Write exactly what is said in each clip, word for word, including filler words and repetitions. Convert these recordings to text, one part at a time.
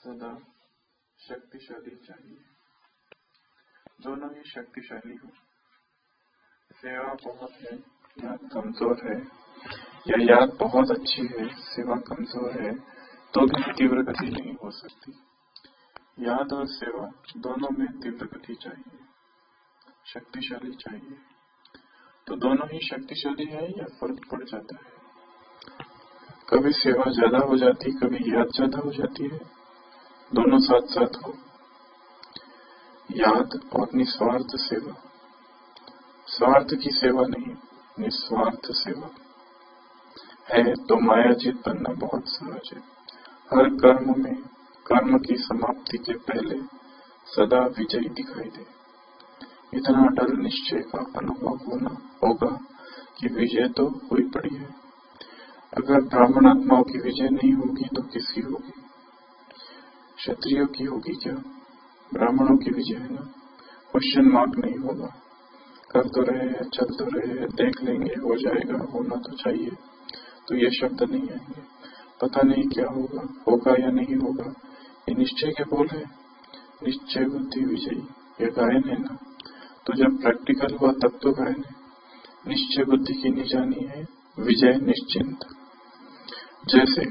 सदा शक्तिशाली चाहिए, दोनों ही शक्तिशाली हो। सेवा बहुत है, याद कमजोर है, या याद बहुत अच्छी है, सेवा कमजोर है, तो भी तीव्र गति नहीं हो सकती। याद और सेवा दोनों में तीव्र गति चाहिए, शक्तिशाली चाहिए। तो दोनों ही शक्तिशाली है या फर्क पड़ जाता है? कभी सेवा ज्यादा हो जाती, कभी याद ज्यादा हो जाती है, दोनों साथ साथ हो। याद और निस्वार्थ सेवा, स्वार्थ की सेवा नहीं, निस्वार्थ सेवा है तो मायाजीत बनना बहुत सहज है। हर कर्म में कर्म की समाप्ति के पहले सदा विजयी दिखाई दे। इतना अटल निश्चय का अनुभव होना होगा कि विजय तो हुई पड़ी है। अगर ब्राह्मण आत्माओं की विजय नहीं होगी तो किसकी होगी? क्षत्रियों की होगी क्या? ब्राह्मणों की विजय है ना। क्वेश्चन मार्क नहीं होगा, कर तो रहे, चल तो रहे, देख लेंगे, हो जाएगा, होना तो चाहिए, तो ये शब्द नहीं आएंगे। पता नहीं क्या होगा, होगा या नहीं होगा, ये निश्चय के बोल है। निश्चय बुद्धि विजयी, ये गायन है ना। तो जब प्रैक्टिकल हुआ तब तो गायन है। निश्चय बुद्धि की निजानी है, विजय निश्चिंत। जैसे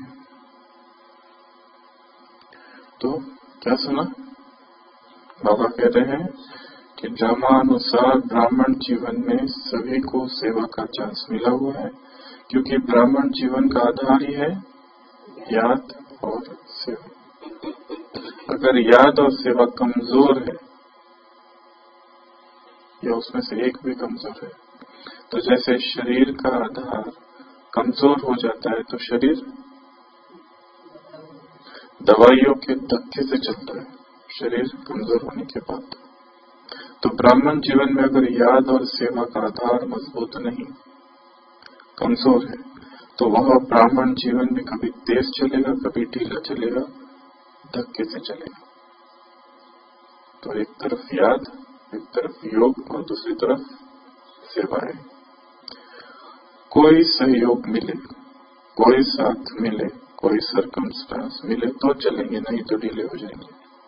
तो क्या सुना? बाबा कह रहे हैं कि ड्रामानुसार ब्राह्मण जीवन में सभी को सेवा का चांस मिला हुआ है, क्योंकि ब्राह्मण जीवन का आधार ही है याद और सेवा। अगर याद और सेवा कमजोर है या उसमें से एक भी कमजोर है, तो जैसे शरीर का आधार कमजोर हो जाता है तो शरीर दवाइयों के धक्के से चलता है, शरीर कमजोर होने के बाद। तो ब्राह्मण जीवन में अगर याद और सेवा का आधार मजबूत नहीं, कमजोर है, तो वह ब्राह्मण जीवन में कभी तेज चलेगा, कभी ढीला चलेगा, धक्के से चलेगा। तो एक तरफ याद, एक तरफ योग और दूसरी तरफ सेवा है। कोई सहयोग मिले, कोई साथ मिले, कोई सरकमस्टांस मिले तो चलेंगे, नहीं तो ढीले हो जाएंगे।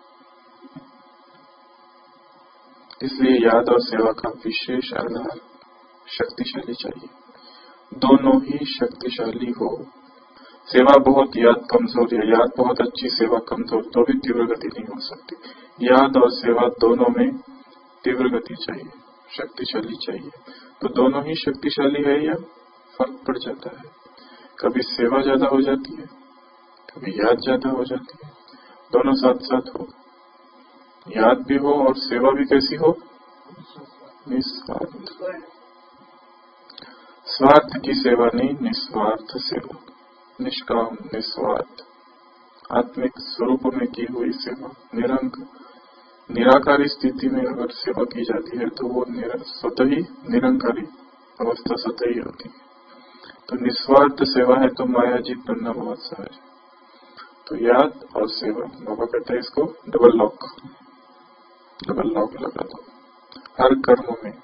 इसलिए याद और सेवा का विशेष आधार शक्तिशाली चाहिए, दोनों ही शक्तिशाली हो। सेवा बहुत याद कमजोर या याद बहुत अच्छी, सेवा कमजोर, तो भी तीव्र गति नहीं हो सकती। याद और सेवा दोनों में तीव्र गति चाहिए, शक्तिशाली चाहिए। तो दोनों ही शक्तिशाली है या फर्क पड़ जाता है? कभी सेवा ज्यादा हो जाती है, कभी याद ज्यादा हो जाती है, दोनों साथ साथ हो। याद भी हो और सेवा भी कैसी हो? निस्वार्थ। स्वार्थ की सेवा नहीं, निस्वार्थ सेवा, निष्काम, निस्वार्थ, आत्मिक स्वरूप में की हुई सेवा। निरंक निराकारी स्थिति में अगर सेवा की जाती है तो वो स्वतः ही निरंकारी अवस्था स्वतः ही होती है। तो निस्वार्थ सेवा है तो मायाजीत बनना बहुत सहज है। तो याद और सेवा, बाबा कहते हैं इसको डबल लॉक, डबल लॉक लगा दो हर कर्म में।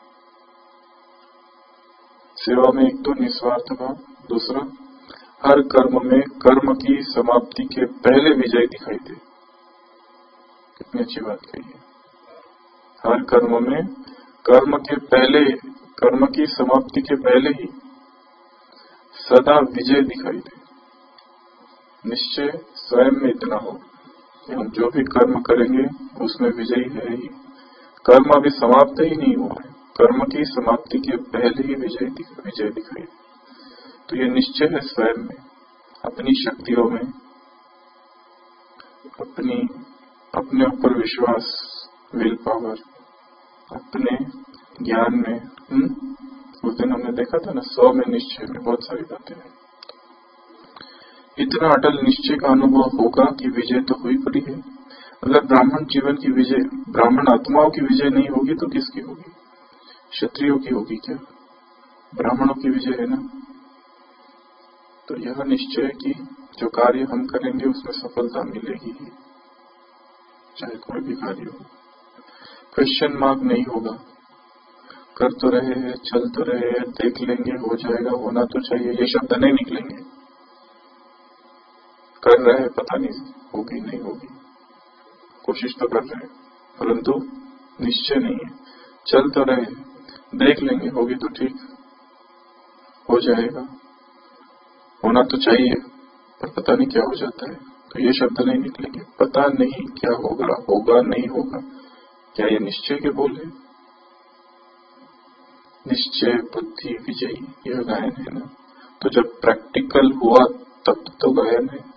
सेवा में एक तो निस्वार्थ भाव, दूसरा हर कर्म में कर्म की समाप्ति के पहले विजय दिखाई दे। कितनी अच्छी बात कही है। हर कर्म में कर्म के पहले, कर्म की समाप्ति के पहले ही सदा विजय दिखाई दे। निश्चय स्वयं में इतना हो कि हम जो भी कर्म करेंगे उसमें विजयी है ही। कर्म अभी समाप्त ही नहीं हुआ है, कर्म की समाप्ति के पहले ही विजय विजय दिखाई दे। तो ये निश्चय है स्वयं में, अपनी शक्तियों में, अपनी अपने ऊपर विश्वास, विल पावर, अपने ज्ञान में। हम्म उस दिन हमने देखा था ना, सौ में निश्चय में बहुत सारी बातें हैं। इतना अटल निश्चय का अनुभव होगा कि विजय तो हुई पड़ी है। अगर ब्राह्मण जीवन की विजय, ब्राह्मण आत्माओं की विजय नहीं होगी तो किसकी होगी? क्षत्रियों की होगी क्या? ब्राह्मणों की विजय है ना। तो यह निश्चय कि जो कार्य हम करेंगे उसमें सफलता मिलेगी ही, चाहे कोई भी कार्य हो। क्वेश्चन मार्क नहीं होगा, कर तो रहे, चल तो रहे, देख लेंगे, हो जाएगा, होना तो चाहिए, ये शब्द नहीं निकलेंगे। कर रहे, पता नहीं होगी नहीं होगी, कोशिश तो कर रहे हैं, परंतु निश्चय नहीं है। चल तो रहे, देख लेंगे, होगी तो ठीक, हो जाएगा, होना तो चाहिए, पर पता नहीं क्या हो जाता है। तो ये शब्द नहीं निकलेंगे, पता नहीं क्या होगा, होगा नहीं होगा। क्या ये निश्चय के बोल है? निश्चय बुद्धि विजयी, यह गायन है ना। तो जब प्रैक्टिकल हुआ तब तो गायन है।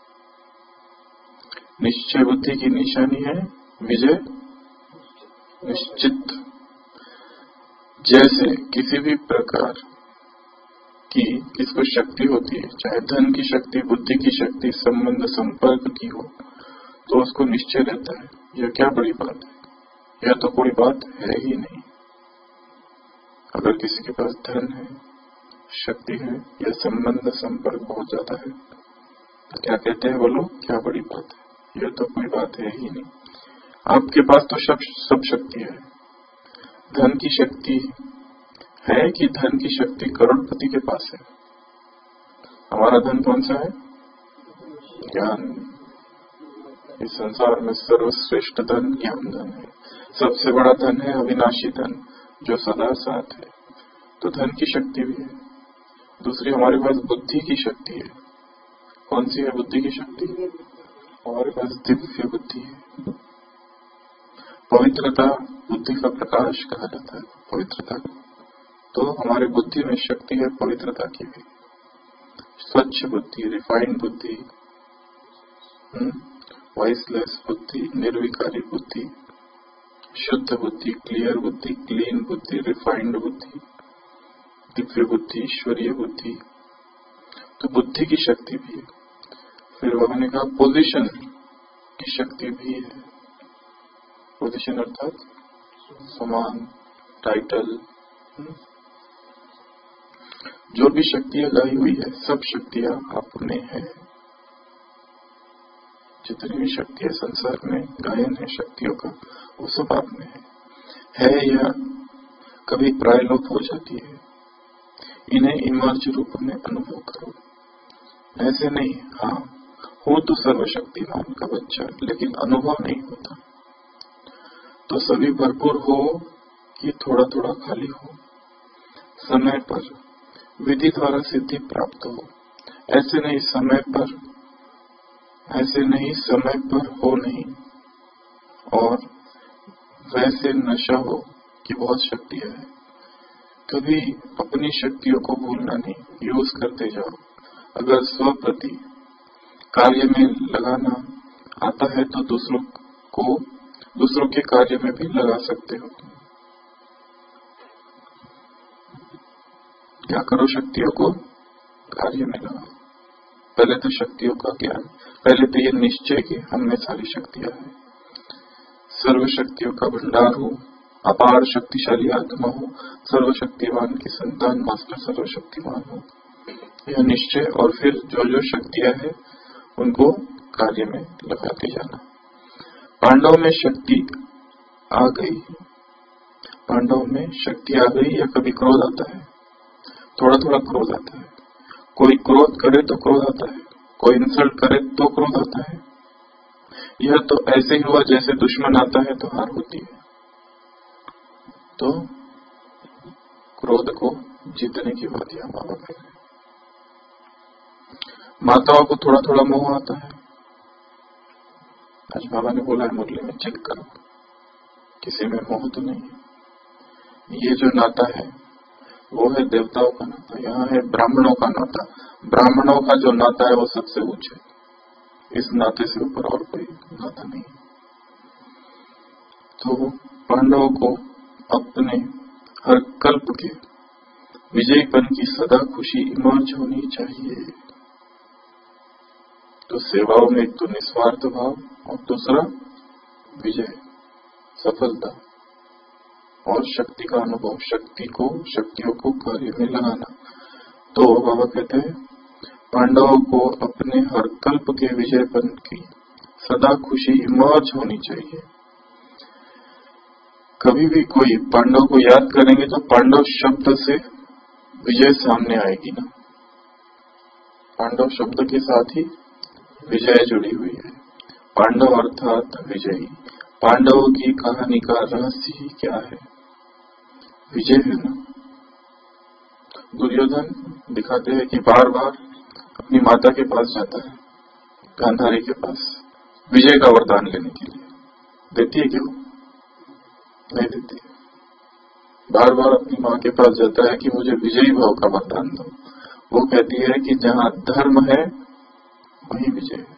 निश्चय बुद्धि की निशानी है विजय निश्चित। जैसे किसी भी प्रकार की किसको शक्ति होती है, चाहे धन की शक्ति, बुद्धि की शक्ति, संबंध संपर्क की हो, तो उसको निश्चय रहता है। यह क्या बड़ी बात है, यह तो कोई बात है ही नहीं। अगर किसी के पास धन है, शक्ति है, या संबंध संपर्क बहुत ज्यादा है, तो क्या कहते हैं वो लोग, क्या बड़ी बात है, यह तो कोई बात है ही नहीं। आपके पास तो सब सब शक्ति है। धन की शक्ति है कि धन की शक्ति करोड़पति के पास है? हमारा धन कौन सा है? ज्ञान। इस संसार में सर्वश्रेष्ठ धन ज्ञान धन है। सबसे बड़ा धन है अविनाशी धन, जो सदा साथ है। तो धन की शक्ति भी है। दूसरी हमारे पास बुद्धि की शक्ति है। कौन सी है बुद्धि की शक्ति? हमारे पास दिव्य बुद्धि है। पवित्रता बुद्धि का प्रकाश कहा जाता है, पवित्रता। तो हमारे बुद्धि में शक्ति है पवित्रता की भी। स्वच्छ बुद्धि, रिफाइंड बुद्धि, वॉइसलेस बुद्धि, निर्विकारी बुद्धि, शुद्ध बुद्धि, क्लियर बुद्धि, क्लीन बुद्धि, रिफाइंड बुद्धि, दिव्य बुद्धि, ईश्वरीय बुद्धि। तो बुद्धि की शक्ति भी है। फिर वहां ने कहा पोजीशन की शक्ति भी है। पोजीशन अर्थात समान, टाइटल, जो भी शक्तियां गाई हुई है, सब शक्तियां आप में है। जितनी भी शक्तियां संसार में गायन है शक्तियों का, वो सब आप में है, है या कभी प्रायलोप हो जाती है। इन्हें इमर्ज रूप में अनुभव करो। ऐसे नहीं, हाँ हो तो सर्वशक्तिमान का बच्चा, लेकिन अनुभव नहीं होता। तो सभी भरपूर हो कि थोड़ा थोड़ा खाली हो, समय पर विधि द्वारा सिद्धि प्राप्त हो। ऐसे नहीं समय पर, ऐसे नहीं समय पर हो नहीं, और वैसे नशा हो कि बहुत शक्तियां है। कभी अपनी शक्तियों को भूलना नहीं, यूज करते जाओ। अगर स्वप्रति कार्य में लगाना आता है तो दूसरों को दूसरों के कार्य में भी लगा सकते हो। क्या करो, शक्तियों को कार्य में लगाओ। पहले तो शक्तियों का ज्ञान, पहले तो ये निश्चय कि हम में सारी शक्तियां हैं। सर्व शक्तियों का भंडार हो, अपार शक्तिशाली आत्मा हो, सर्वशक्तिवान की संतान, मास्टर सर्वशक्तिवान हो, यह निश्चय। और फिर जो जो शक्तियां हैं उनको कार्य में लगाते जाना। पांडव में शक्ति आ गई, पांडव में शक्ति आ गई, या कभी क्रोध आता है, थोड़ा थोड़ा क्रोध आता है। कोई क्रोध करे तो क्रोध आता है, कोई इंसल्ट करे तो क्रोध आता है। यह तो ऐसे ही हुआ जैसे दुश्मन आता है तो हार होती है। तो क्रोध को जीतने की बात यह बाबा कह रहे हैं। माताओं को थोड़ा थोड़ा मोह आता है। आज बाबा ने बोला है मुरली में, चेक करो किसी में मोह तो नहीं है। ये जो नाता है वो है देवताओं का नाता, यहाँ है ब्राह्मणों का नाता। ब्राह्मणों का जो नाता है वो सबसे ऊंचा है, इस नाते से ऊपर और कोई नाता नहीं। तो पांडवों को अपने हर कल्प के विजयपन की सदा खुशी इमर्ज होनी चाहिए। तो सेवाओं में एक तो निस्वार्थ भाव, और दूसरा विजय, सफलता, और शक्ति का अनुभव, शक्ति को शक्तियों को कार्य में लगाना। तो बाबा कहते हैं पांडवों को अपने हर कल्प के विजयपन की सदा खुशी इमर्ज होनी चाहिए। कभी भी कोई पांडव को याद करेंगे तो पांडव शब्द से विजय सामने आएगी ना। पांडव शब्द के साथ ही विजय जुड़ी हुई है। पांडव अर्थात विजयी। पांडवों की कहानी का रहस्य ही क्या है? विजय है ना। दुर्योधन दिखाते हैं कि बार बार अपनी माता के पास जाता है, गांधारी के पास, विजय का वरदान लेने के लिए। देती है क्या? नहीं देती। बार बार अपनी माँ के पास जाता है कि मुझे विजयी भाव का वरदान दो। वो कहती है कि जहां धर्म है वहीं विजय है।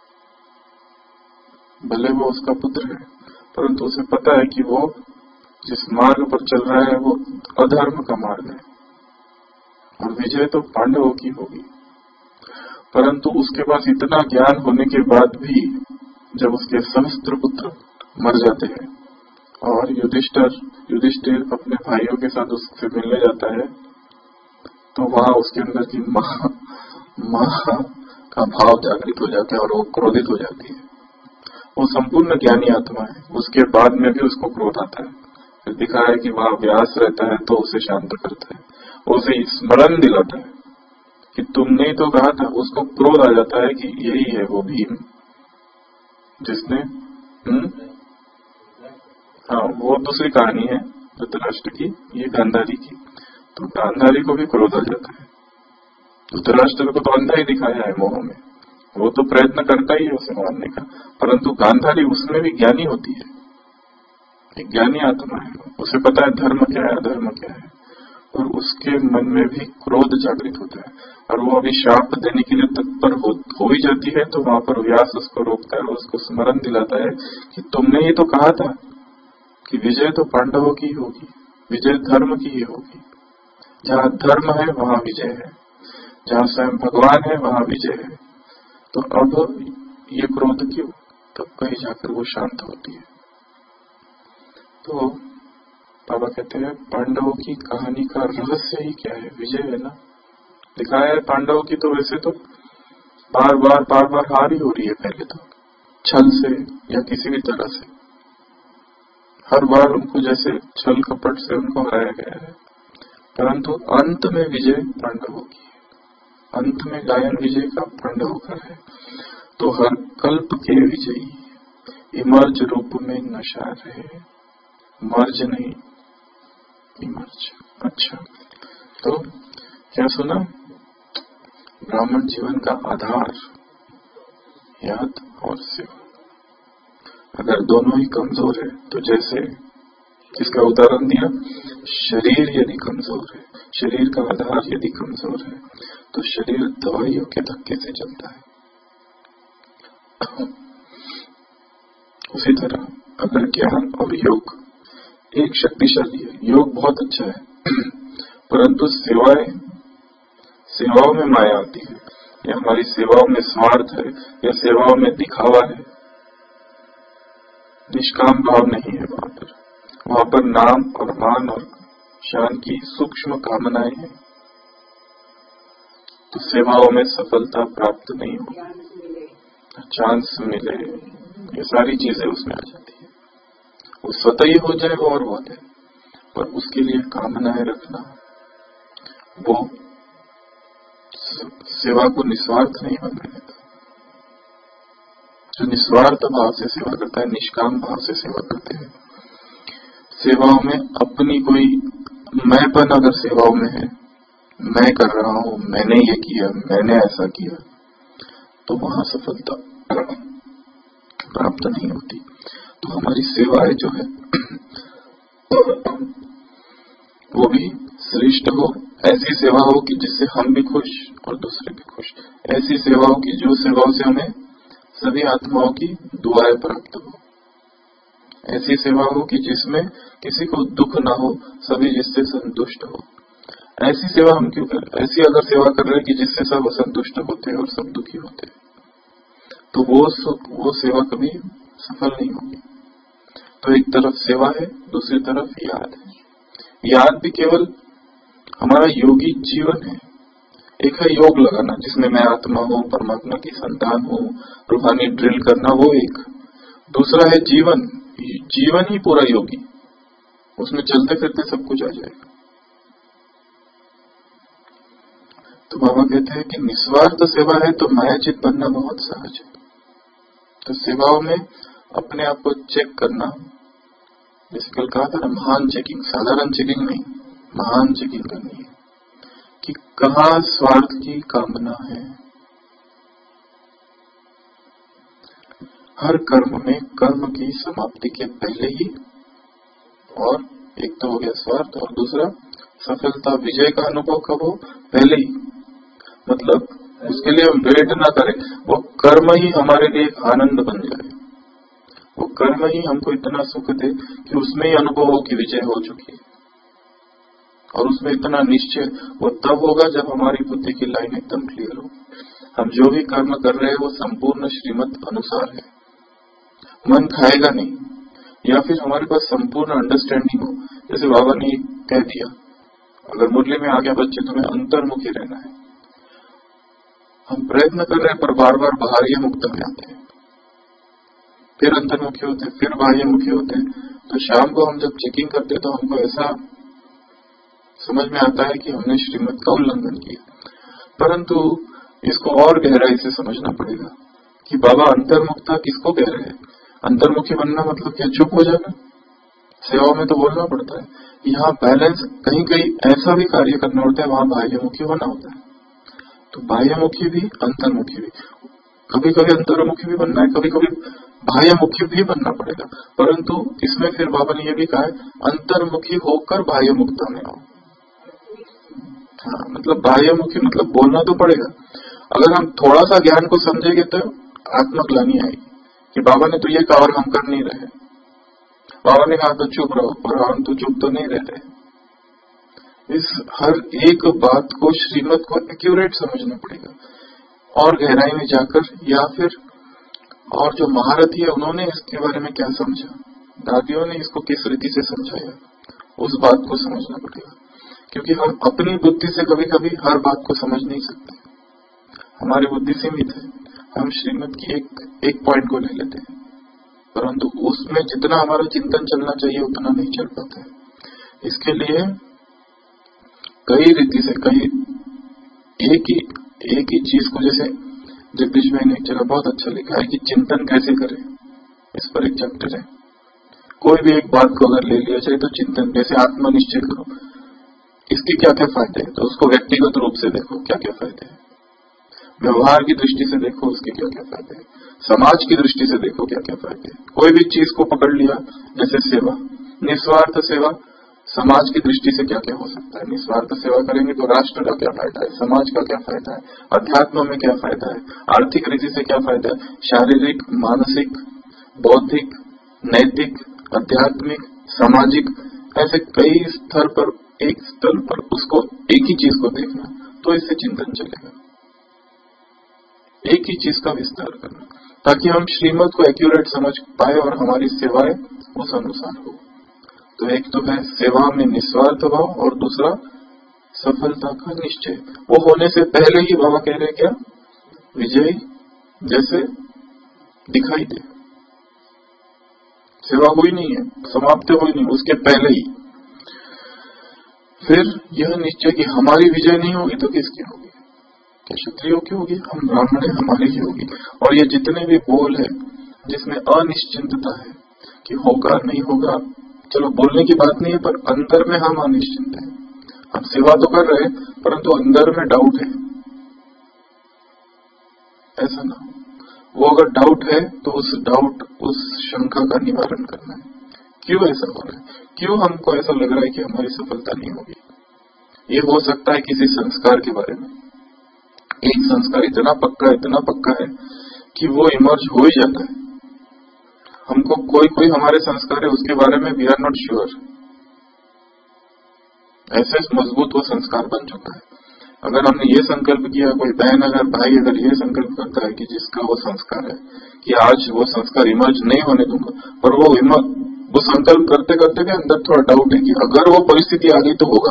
भले वो उसका पुत्र है, परंतु उसे पता है कि वो जिस मार्ग पर चल रहा है वो अधर्म का मार्ग है, और विजय तो पांडवों की होगी। परंतु उसके पास इतना ज्ञान होने के बाद भी जब उसके सहस्त्र पुत्र मर जाते हैं और युधिष्ठिर युधिष्ठिर अपने भाइयों के साथ उससे मिलने जाता है, तो वहां उसके अंदर की मां मां का भाव जागृत हो जाता है और वो क्रोधित हो जाती है। वो संपूर्ण ज्ञानी आत्मा है, उसके बाद में भी उसको क्रोध आता है। फिर दिखा है कि वहां व्यास रहता है तो उसे शांत करता है, उसे स्मरण दिलाता है कि तुमने तो कहा था। उसको क्रोध आ जाता है कि यही है वो भीम जिसने हम्म हाँ, वो दूसरी कहानी है धृतराष्ट्र की, ये गांधारी की। तो गांधारी को भी क्रोध आ जाता है। धृतराष्ट्र को तो अंधा ही दिखाया है मोह में, वो तो प्रयत्न करता ही है उसे मारने का, परंतु गांधारी उसमें भी ज्ञानी होती है, एक ज्ञानी आत्मा है। उसे पता है धर्म क्या है, अधर्म क्या है, और उसके मन में भी क्रोध जागृत होता है और वो अभी शाप देने के लिए तत्पर हो, हो ही जाती है। तो वहां पर व्यास उसको रोकता है और उसको स्मरण दिलाता है कि तुमने ही तो कहा था कि विजय तो पांडवों की होगी, विजय धर्म की ही होगी। जहां धर्म है वहां विजय है, जहां स्वयं भगवान है वहां विजय है। तो अब ये क्रोध क्यों? तब कहीं जाकर वो शांत होती है। तो बाबा कहते हैं पांडवों की कहानी का रहस्य ही क्या है? विजय है ना। दिखाया है पांडवों की तो वैसे तो बार बार बार बार हार ही हो रही है, पहले तो छल से या किसी भी तरह से हर बार उनको जैसे छल कपट से उनको हराया गया है, परंतु अंत में विजय पांडवों की है। अंत में गायन विजय का पांडवों का है। तो हर कल्प के विजयी इमर्ज रूप में नशा रहे, मर्ज नहीं इमर्ज। अच्छा, तो क्या सुना? ब्राह्मण जीवन का आधार याद और सेवा। अगर दोनों ही कमजोर है तो जैसे इसका उदाहरण दिया, शरीर यदि कमजोर है, शरीर का आधार यदि कमजोर है तो शरीर दवाइयों के धक्के से चलता है। उसी तरह अगर ज्ञान और योग एक शक्तिशाली है, योग बहुत अच्छा है, परंतु सेवाएं सेवाओं में माया आती है, या हमारी सेवाओं में स्वार्थ है, या सेवाओं में दिखावा है, निष्काम भाव नहीं है वहां पर। वहां पर नाम और मान और शान की सूक्ष्म कामनाएं हैं, तो सेवाओं में सफलता प्राप्त नहीं होगी, चांस मिले, ये सारी चीजें उसमें आ जाती है। वो स्वतः ही हो जाए वो और बात है, पर उसके लिए कामनाएं रखना, वो सेवा को निस्वार्थ नहीं बनने देता। जो निस्वार्थ भाव से सेवा करता है, निष्काम भाव से सेवा करते हैं, सेवाओं में अपनी कोई मैंपन अगर सेवाओं में है, मैं कर रहा हूं, मैंने ये किया, मैंने ऐसा किया, तो वहां सफलता प्राप्त नहीं होती। तो हमारी सेवाएं जो है वो भी श्रेष्ठ हो, ऐसी सेवा हो कि जिससे हम भी खुश और दूसरे भी खुश, ऐसी सेवा हो कि जो सेवाओं से हमें सभी आत्माओं की दुआएं प्राप्त हो, ऐसी सेवा हो कि जिसमें किसी को दुख ना हो, सभी जिससे संतुष्ट हो। ऐसी सेवा हम क्यों कर रहे? ऐसी अगर सेवा कर रहे हैं कि जिससे सब असंतुष्ट होते हैं और सब दुखी होते हैं, तो वो वो सेवा कभी सफल नहीं होगी। तो एक तरफ सेवा है, दूसरी तरफ याद है। याद भी केवल हमारा योगी जीवन है। एक है योग लगाना, जिसमें मैं आत्मा हूँ, परमात्मा की संतान हूँ, रूहानी ड्रिल करना, वो एक। दूसरा है जीवन, जीवन ही पूरा योगी, उसमें चलते फिरते सब कुछ आ जाएगा। तो बाबा कहते हैं कि निस्वार्थ सेवा है तो मायाचित बनना बहुत सहज है। तो सेवाओं में अपने आप को चेक करना, जैसे कल कहा था ना, महान चेकिंग, साधारण चेकिंग नहीं, महान चेकिंग करनी है कि कहाँ स्वार्थ की कामना है। हर कर्म में कर्म की समाप्ति के पहले ही, और एक तो हो गया स्वार्थ, और दूसरा सफलता विजय का अनुभव कब हो, पहले ही। मतलब उसके लिए हम वेट ना करें, वो कर्म ही हमारे लिए आनंद बन जाए, वो कर्म ही हमको इतना सुख दे कि उसमें ही अनुभव हो कि विजय हो चुकी है, और उसमें इतना निश्चय वो तब होगा जब हमारी बुद्धि की लाइन एकदम क्लियर हो। हम जो भी कर्म कर रहे हैं वो संपूर्ण श्रीमत अनुसार है, मन खाएगा नहीं, या फिर हमारे पास संपूर्ण अंडरस्टैंडिंग हो। जैसे बाबा ने कह दिया, अगर मुरली में आ गया बच्चे तुम्हें अंतर्मुखी रहना है, हम प्रयत्न कर रहे हैं पर बार बार बाहरी मुक्त में आते हैं, फिर अंतर्मुखी होते हैं, फिर बाह्य मुखी होते हैं। तो शाम को हम जब चेकिंग करते हैं तो हमको ऐसा समझ में आता है कि हमने श्रीमत का उल्लंघन किया। परंतु इसको और गहराई से समझना पड़ेगा कि बाबा अंतर्मुखता किसको कह रहे हैं। अंतर्मुखी बनना मतलब क्या, चुप हो जाना? सेवाओं में तो बोलना पड़ता है। यहाँ बैलेंस, कहीं कहीं ऐसा भी कार्य करना होता है वहां बाह्यमुखी होना होता है। तो बाह्यमुखी भी अंतर्मुखी भी, कभी कभी अंतर्मुखी भी बनना है, कभी कभी बाह्यमुखी भी बनना पड़ेगा। परंतु इसमें फिर बाबा ने यह भी कहा है अंतर्मुखी होकर बाह्यमुक्ता में आओ। हाँ, मतलब बाह्यमुखी मतलब बोलना तो पड़ेगा। अगर हम थोड़ा सा ज्ञान को समझेंगे तो आत्मग्लानि आएगी कि बाबा ने तो ये कहा और हम कर नहीं रहे, बाबा ने कहा तो चुप रहो, और हम तो चुप तो नहीं रहते। इस हर एक बात को, श्रीमत को एक्यूरेट समझना पड़ेगा, और गहराई में जाकर, या फिर और जो महारथी है उन्होंने इसके बारे में क्या समझा, दादियों ने इसको किस रीति से समझाया, उस बात को समझना पड़ेगा। क्योंकि हम अपनी बुद्धि से कभी कभी हर बात को समझ नहीं सकते, हमारी बुद्धि सीमित है। हम श्रीमत की एक एक पॉइंट को ले लेते हैं, परंतु उसमें जितना हमारा चिंतन चलना चाहिए उतना नहीं चल पाता है। इसके लिए कई रीति से, कई एक ही एक ही चीज को, जैसे जगदीश भाई ने एक जगह बहुत अच्छा लिखा है कि चिंतन कैसे करें, इस पर एक चैप्टर है। कोई भी एक बात को अगर ले लिया जाए तो चिंतन कैसे, आत्मनिश्चय करो, इसके क्या क्या फायदे हैं, तो उसको व्यक्तिगत रूप से देखो क्या क्या फायदे हैं, व्यवहार की दृष्टि से देखो उसके क्या क्या फायदे हैं, समाज की दृष्टि से देखो क्या क्या फायदे हैं। कोई भी चीज को पकड़ लिया, जैसे सेवा, निस्वार्थ सेवा, समाज की दृष्टि से क्या क्या हो सकता है। निस्वार्थ सेवा करेंगे तो राष्ट्र का क्या फायदा है, समाज का क्या फायदा है, अध्यात्म में क्या फायदा है, आर्थिक रीति से क्या फायदा है, शारीरिक, मानसिक, बौद्धिक, नैतिक, आध्यात्मिक, सामाजिक, ऐसे कई स्तर पर, एक स्तर पर उसको एक ही चीज को देखना, तो इससे चिंतन चलेगा। एक ही चीज का विस्तार करना, ताकि हम श्रीमत को एक्यूरेट समझ पाए और हमारी सेवाएं उस अनुसार हो। तो एक तो है सेवा में निस्वार्थ भाव, और दूसरा सफलता का निश्चय। वो होने से पहले ही बाबा कह रहे क्या, विजय जैसे दिखाई दे। सेवा हुई नहीं है, समाप्त हुई नहीं, उसके पहले ही फिर यह निश्चय कि हमारी विजय नहीं होगी तो किसकी होगी, क्या क्षत्रियों की होगी, हम ब्राह्मण है, हमारी ही होगी। और ये जितने भी बोल है जिसमें अनिश्चिंतता है कि होगा नहीं होगा, चलो बोलने की बात नहीं है, पर अंदर में हम अनिश्चिंत हैं। हम सेवा तो कर रहे हैं परंतु अंदर में डाउट है, ऐसा ना हो। वो अगर डाउट है तो उस डाउट, उस शंका का निवारण करना है। क्यों ऐसा हो रहा है, क्यों हमको ऐसा लग रहा है कि हमारी सफलता नहीं होगी। ये हो सकता है किसी संस्कार के बारे में, एक संस्कार इतना पक्का इतना पक्का है कि वो इमर्ज हो ही जाता है। हमको कोई कोई हमारे संस्कार है उसके बारे में वी आर नॉट श्योर, ऐसे मजबूत वो संस्कार बन चुका है। अगर हमने ये संकल्प किया, कोई बहन अगर भाई अगर ये संकल्प करता है कि जिसका वो संस्कार है कि आज वो संस्कार इमर्ज नहीं होने दूंगा, पर वो वो संकल्प करते करते भी अंदर थोड़ा डाउट है कि अगर वो परिस्थिति आ गई तो होगा।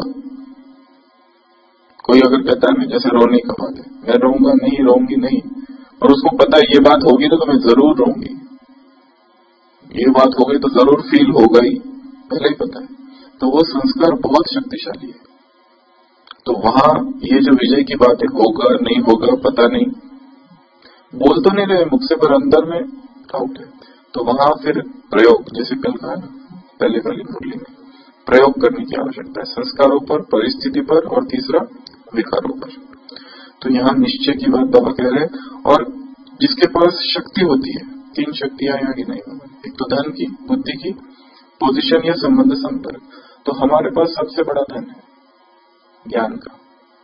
कोई अगर कहता है मैं जैसे रोने का बात है, मैं रोऊंगा नहीं, रोऊंगी नहीं, और उसको पता है ये बात होगी तो मैं जरूर रोऊंगी, ये बात हो गई तो जरूर फील होगा ही, पहले ही पता है, तो वो संस्कार बहुत शक्तिशाली है। तो वहां ये जो विजय की बात है, होगा नहीं होगा पता नहीं, बोल तो नहीं रहे मुख से, पर अंदर में डाउट है। तो वहां फिर प्रयोग, जैसे कल कहा ना पहले वाली मुरली में, प्रयोग करने की आवश्यकता है, संस्कारों पर, परिस्थिति पर, और तीसरा विकारों पर। तो यहाँ निश्चय की बात बाबा कह रहे हैं। और जिसके पास शक्ति होती है, तीन शक्तियां यहाँ गिनाई बाबा, एक तो धन की, बुद्धि की, पोजीशन या संबंध संपर्क। तो हमारे पास सबसे बड़ा धन है ज्ञान का।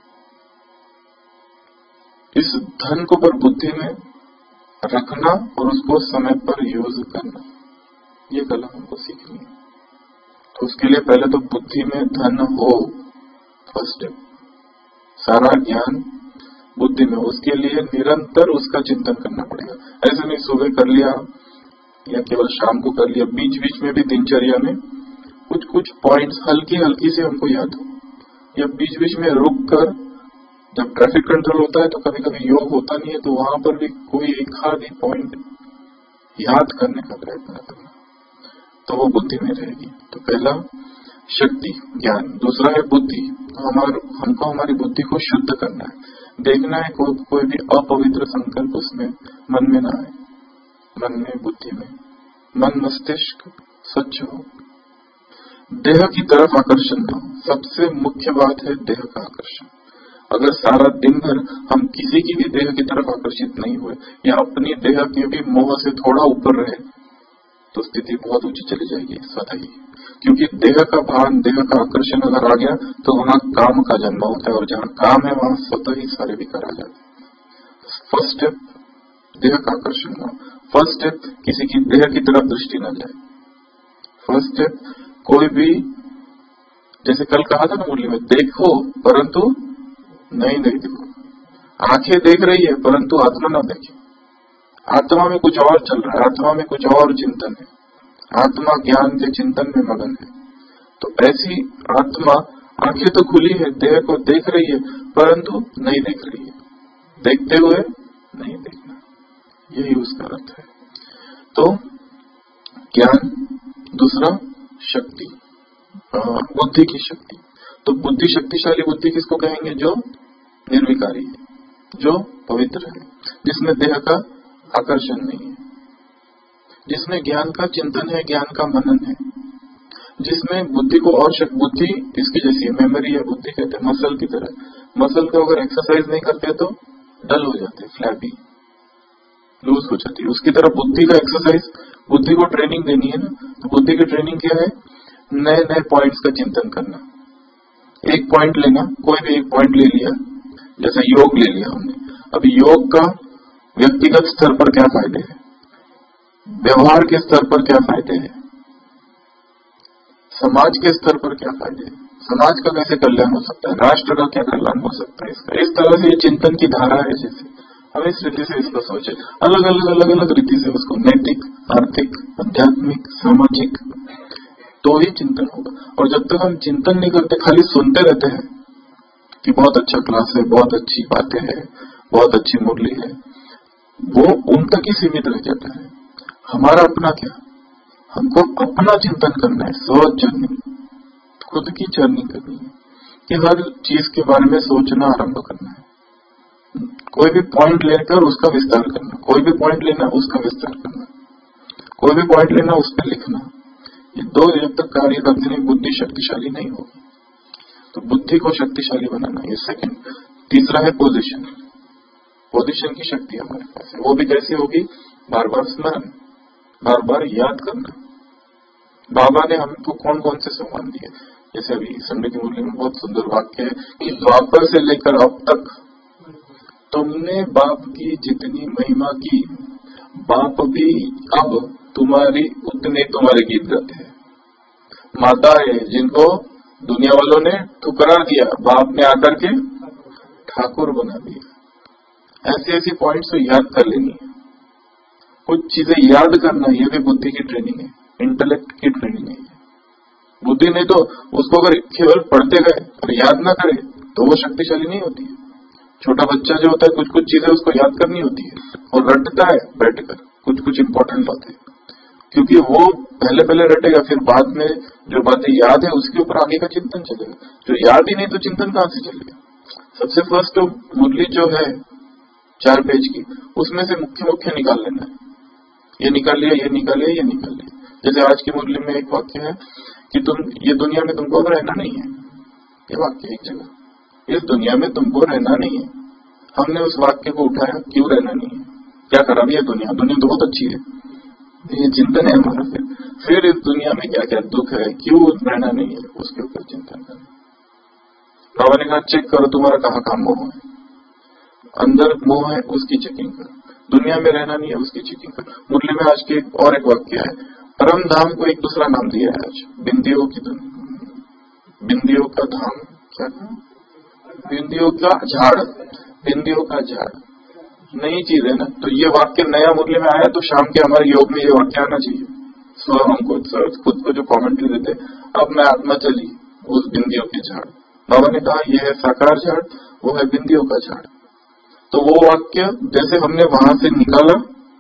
इस धन को पर बुद्धि में रखना और उसको समय पर यूज करना, ये कला हमको सीखनी है। तो उसके लिए पहले तो बुद्धि में धन हो, फर्स्ट स्टेप। सारा ज्ञान बुद्धि में, उसके लिए निरंतर उसका चिंतन करना पड़ेगा। ऐसे नहीं सुबह कर लिया या केवल शाम को कर लिया, बीच बीच में भी दिनचर्या में कुछ कुछ पॉइंट्स हल्की हल्की से हमको याद हो, या बीच बीच में रुक कर, जब ट्रैफिक कंट्रोल होता है तो कभी कभी योग होता नहीं है, तो वहां पर भी कोई एक आधी पॉइंट याद करने का प्रयत्न करना, तो वो बुद्धि में रहेगी। तो पहला शक्ति ज्ञान, दूसरा है बुद्धि। हमारे हमको हमारी बुद्धि को शुद्ध करना है, देखना है को, कोई भी अपवित्र संकल्प उसमें मन में ना आए, मन में बुद्धि में, मन मस्तिष्क स्वच्छ हो, देह की तरफ आकर्षण ना हो। सबसे मुख्य बात है देह का आकर्षण। अगर सारा दिन भर हम किसी की भी देह की तरफ आकर्षित नहीं हुए, या अपनी देह के भी मोह से थोड़ा ऊपर रहे, तो स्थिति बहुत ऊंची चली जाएगी स्वतः ही। क्योंकि देह का भान, देह का आकर्षण अगर आ गया तो वहां काम का जन्म होता है, और जहां काम है वहां स्वतः ही सारे विकार आ जाते हैं। फर्स्ट स्टेप देह का आकर्षण हो। फर्स्ट स्टेप किसी की देह की तरफ दृष्टि न जाए। फर्स्ट स्टेप कोई भी, जैसे कल कहा था ना मुरली में, देखो परंतु नहीं देखो। आंखें देख रही है परंतु आत्मा ना देखे। आत्मा में कुछ और चल रहा है, आत्मा में कुछ और चिंतन है, आत्मा ज्ञान के चिंतन में मगन है। तो ऐसी आत्मा, आंखें तो खुली है, देह को देख रही है परंतु नहीं देख रही है, देखते हुए नहीं देखना, यही उसका अर्थ है। तो ज्ञान, दूसरा शक्ति, बुद्धि की शक्ति। तो बुद्धि, शक्तिशाली बुद्धि किसको कहेंगे? जो निर्विकारी है, जो पवित्र है, जिसमें देह का आकर्षण नहीं है, जिसमें ज्ञान का चिंतन है, ज्ञान का मनन है, जिसमें बुद्धि को और शक्ति, बुद्धि इसकी जैसी है, मेमोरी है, बुद्धि कहते हैं मसल की तरह। मसल को अगर एक्सरसाइज नहीं करते तो डल हो जाते, फ्लैपी, लूज हो जाती है। उसकी तरह बुद्धि का एक्सरसाइज, बुद्धि को ट्रेनिंग देनी है ना, तो बुद्धि की ट्रेनिंग क्या है? नए नए पॉइंट्स का चिंतन करना। एक पॉइंट लेना, कोई भी एक पॉइंट ले लिया, जैसे योग ले लिया हमने। अब योग का व्यक्तिगत स्तर पर क्या फायदे हैं, व्यवहार के स्तर पर क्या फायदे हैं, समाज के स्तर पर क्या फायदे हैं, समाज का कैसे कल्याण हो सकता है, राष्ट्र का क्या कल्याण हो सकता है इसका। इस तरह से ये चिंतन की धारा है। जैसे हम इस रीति से इसको सोचे, अलग अलग अलग अलग रीति से उसको, नैतिक, आर्थिक, आध्यात्मिक, सामाजिक, तो ही चिंतन होगा। और जब तक हम चिंतन नहीं करते, खाली सुनते रहते हैं कि बहुत अच्छा क्लास है, बहुत अच्छी बातें हैं, बहुत अच्छी मुरली है, वो उन तक ही सीमित रह जाता है। हमारा अपना क्या, हमको अपना चिंतन करना है, सोच जर्नी, खुद की जर्नी करनी है कि हर चीज के बारे में सोचना आरंभ करना है। कोई भी पॉइंट लेकर उसका विस्तार करना, कोई भी पॉइंट लेना उसका विस्तार करना, कोई भी पॉइंट लेना उस पर लिखना। ये दो जब तक कार्य करते नहीं, बुद्धि शक्तिशाली नहीं होगी। तो बुद्धि को शक्तिशाली बनाना, ये सेकंड। तीसरा है पोजीशन। पोजीशन की शक्ति हमारे पास है, वो भी कैसी होगी? बार बार स्मरण, बार बार याद करना। बाबा ने हमको कौन कौन से सम्मान दिए, जैसे अभी संडे की मुरली में बहुत सुंदर वाक्य है कि द्वापर से लेकर अब तक तुमने बाप की जितनी महिमा की, बाप भी अब तुम्हारी उतने तुम्हारे गीत गाते हैं। माता है जिनको दुनिया वालों ने ठुकरा दिया, बाप ने आकर के ठाकुर बना दिया। ऐसी ऐसी पॉइंट्स तो याद कर लेनी है, कुछ चीजें याद करना, ये भी बुद्धि की ट्रेनिंग है, इंटेलेक्ट की ट्रेनिंग है। बुद्धि नहीं तो उसको अगर केवल पढ़ते गए और याद ना करे तो वो शक्तिशाली नहीं होती है। छोटा बच्चा जो होता है, कुछ कुछ चीजें उसको याद करनी होती है और रटता है बैठकर कुछ कुछ इंपॉर्टेंट बातें, क्योंकि वो पहले पहले रटेगा, फिर बाद में जो बातें याद है उसके ऊपर आगे का चिंतन चलेगा। जो याद ही नहीं तो चिंतन कहां से चलेगा? सबसे फर्स्ट तो मुरली जो है चार पेज की, उसमें से मुख्य मुख्य निकाल लेना है, ये निकाल लिया, ये निकाल लिया, ये निकाल लिया। जैसे आज की मुरली में एक वाक्य है कि तुम ये दुनिया में तुमको रहना नहीं है, ये वाक्य एक जगह, इस दुनिया में तुमको रहना नहीं है। हमने उस वाक्य को उठाया, क्यों रहना नहीं है, क्या खराब है दुनिया, दुनिया तो बहुत अच्छी है, ये चिंतन है हमारा। फिर फिर इस दुनिया में क्या क्या दुख है, क्यों रहना नहीं है, उसके ऊपर चिंतन करना। बाबा ने कहा चेक करो तुम्हारा कहाँ कहाँ मोह है, अंदर मोह है उसकी चेकिंग करो, दुनिया में रहना नहीं है उसकी चेकिंग करो। मुरली में आज के और एक वाक्य है, परम धाम को एक दूसरा नाम दिया है आज, बिंदियों की बिंदियों का धाम, क्या कहा, बिंदियों का झाड़, बिंदियों का झाड़ नई चीज है ना। तो ये वाक्य नया मुरली में आया, तो शाम के हमारे योग में ये वाक्य आना चाहिए। सो हमको खुद को जो कॉमेंट्री देते, अब मैं आत्मा चली उस बिंदियों के झाड़। बाबा ने कहा यह है साकार झाड़, वो है बिंदियों का झाड़। तो वो वाक्य जैसे हमने वहां से निकाला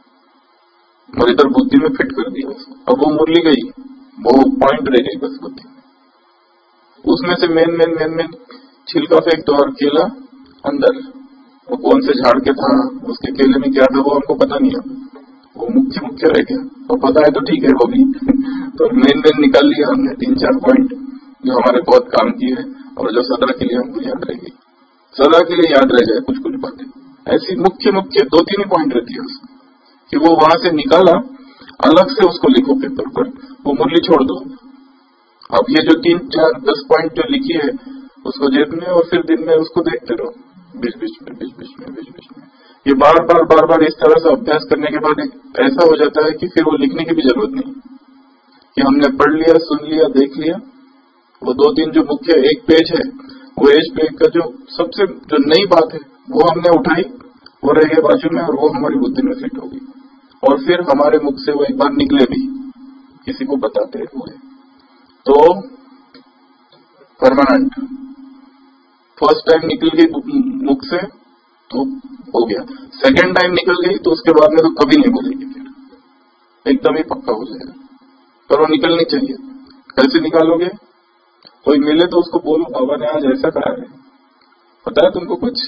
और इधर बुद्धि में फिट कर दिया, अब वो मुरली गई, वो पॉइंट रह गई बस बुद्धि में। उसमें से मेन मेन मेन मेन छिलका फेंक दो और केला अंदर, वो कौन से झाड़ के था, उसके केले में क्या था, वो हमको पता नहीं है, वो मुख्य मुख्य रह गया। और पता है तो ठीक है वो भी तो मेन मेन निकाल लिया हमने, तीन चार पॉइंट जो हमारे बहुत काम की है और जो सदा के लिए हमको याद रहेगी, सदा के लिए याद रह जाए कुछ कुछ बातें। ऐसी मुख्य मुख्य दो तीन ही पॉइंट रहती है उसमें कि वो वहां से निकाला, अलग से उसको लिखो पेपर पर, वो मुरली छोड़ दो। अब ये जो तीन चार दस पॉइंट जो लिखी है उसको जेब में, और फिर दिन में उसको देखते रहो बीच बीच में बीच बीच में बीच बीच में। ये बार बार बार बार इस तरह से अभ्यास करने के बाद ऐसा हो जाता है कि फिर वो लिखने की भी जरूरत नहीं, कि हमने पढ़ लिया, सुन लिया, देख लिया। वो दो तीन जो मुख्य एक पेज है, वो एक पेज का जो सबसे जो नई बात है वो हमने उठाई, वो रह गया बाजू में, और वो हमारी बुद्धि में फिट होगी। और फिर हमारे मुख से वो एक बार निकले भी किसी को बताते हुए तो परमानेंट। फर्स्ट टाइम निकल गई मुख से तो हो गया, सेकेंड टाइम निकल गई तो उसके बाद में तो कभी नहीं बोलेगी, फिर एकदम ही पक्का हो जाएगा। पर वो निकलनी चाहिए। कैसे निकालोगे, कोई मिले तो उसको बोलो बाबा ने आज ऐसा कहा है, पता है तुमको कुछ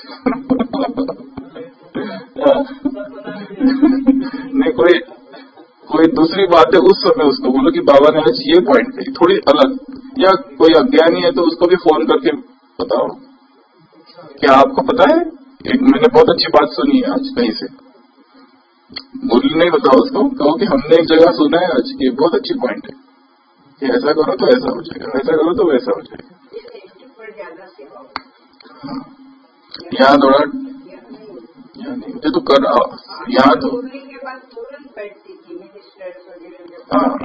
नहीं, कोई कोई दूसरी बात है उस समय उसको बोलो कि बाबा ने आज ये पॉइंट कही थोड़ी अलग, या कोई अज्ञानी है तो उसको भी फोन करके बताओ क्या आपको पता है, एक मैंने बहुत अच्छी बात सुनी है आज कहीं से, बोल नहीं बताओ उसको, कहो कि हमने एक जगह सुना है आज की बहुत अच्छी पॉइंट है कि ऐसा करो तो ऐसा हो जाएगा, ऐसा करो तो वैसा हो जाएगा। हाँ, यहाँ थोड़ा यहाँ नहीं मुझे तो कर यहाँ तो हाँ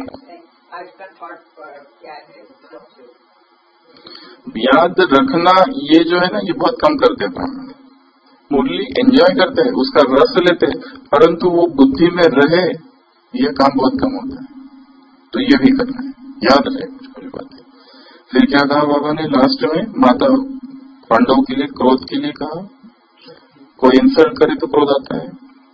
याद रखना ये जो है ना, ये बहुत कम करते हैं। मुरली एंजॉय करते हैं, उसका रस लेते हैं, परंतु वो बुद्धि में रहे ये काम बहुत कम होता है। तो ये भी करना है, याद रहे कुछ कुछ बातें। फिर क्या कहा बाबा ने लास्ट में, माता पांडवों के लिए क्रोध के लिए कहा, कोई इंसल्ट करे तो क्रोध आता है,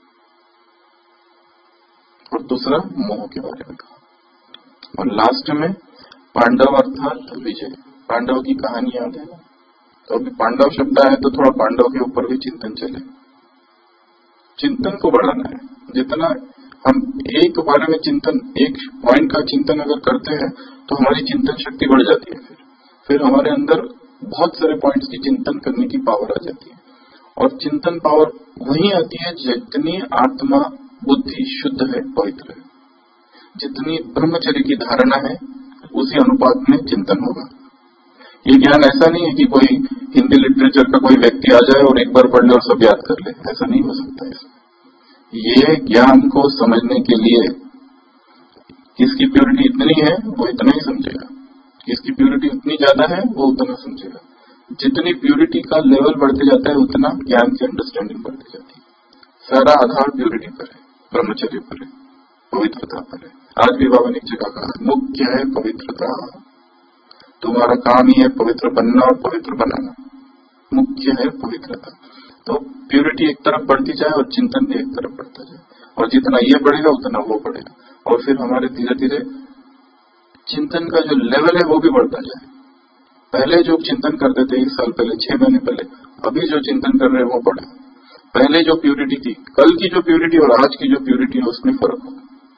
और दूसरा मोह के बारे में कहा, और लास्ट में पांडव अर्थात विजय। पांडव की कहानी याद है ना, तो अभी पांडव शब्द आया तो थोड़ा पांडव के ऊपर भी चिंतन चले, चिंतन को बढ़ाना है। जितना हम एक बारे में चिंतन, एक पॉइंट का चिंतन अगर करते हैं तो हमारी चिंतन शक्ति बढ़ जाती है, फिर फिर हमारे अंदर बहुत सारे पॉइंट्स की चिंतन करने की पावर आ जाती है। और चिंतन पावर वही आती है जितनी आत्मा बुद्धि शुद्ध है, पवित्र है, जितनी ब्रह्मचर्य की धारणा है उसी अनुपात में चिंतन होगा। ये ज्ञान ऐसा नहीं है कि कोई हिंदी लिटरेचर का कोई व्यक्ति आ जाए और एक बार पढ़ ले और सब याद कर ले, ऐसा नहीं हो सकता है। ये ज्ञान को समझने के लिए किसकी प्योरिटी इतनी है वो इतना ही समझेगा, किसकी प्योरिटी उतनी ज्यादा है वो उतना समझेगा। जितनी प्योरिटी का लेवल बढ़ते जाता है उतना ज्ञान की अंडरस्टैंडिंग बढ़ती जाती है। सारा आधार प्योरिटी पर है, ब्रह्मचर्य पर है, पवित्रता पर है। आज भी बाबा ने एक जगह कहा, मुख्य है पवित्रता, तुम्हारा काम ही है पवित्र बनना और पवित्र बनाना, मुख्य है पवित्रता। तो प्योरिटी एक तरफ बढ़ती जाए और चिंतन भी एक तरफ बढ़ता जाए, और जितना ये बढ़ेगा उतना वो बढ़ेगा, और फिर हमारे धीरे धीरे चिंतन का जो लेवल है वो भी बढ़ता जाए। पहले जो चिंतन करते थे एक साल पहले, छह महीने पहले, अभी जो चिंतन कर रहे हैं वो बढ़े। पहले जो प्योरिटी थी, कल की जो प्योरिटी और आज की जो प्योरिटी है उसमें फर्क हो।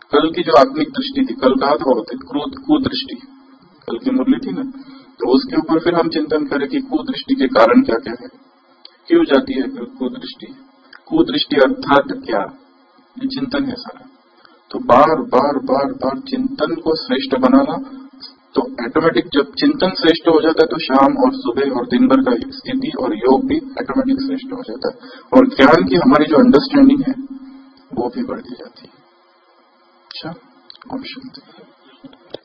कल की जो आत्मिक दृष्टि थी, कल कहा था बहुत क्रोध कुदृष्टि, कल की मुरली थी ना, तो उसके ऊपर फिर हम चिंतन करें कि कुदृष्टि के कारण क्या क्या है, क्यों जाती है कुदृष्टि, कुदृष्टि अर्थात क्या, ये चिंतन है सारा। तो बार बार बार बार चिंतन को श्रेष्ठ बनाना, तो ऑटोमेटिक जब चिंतन श्रेष्ठ हो जाता है तो शाम और सुबह और दिन भर का स्थिति और योग भी ऑटोमेटिक श्रेष्ठ हो जाता है, और ज्ञान की हमारी जो अंडरस्टैंडिंग है वो भी बढ़ती जाती है। अच्छा, ओम शांति।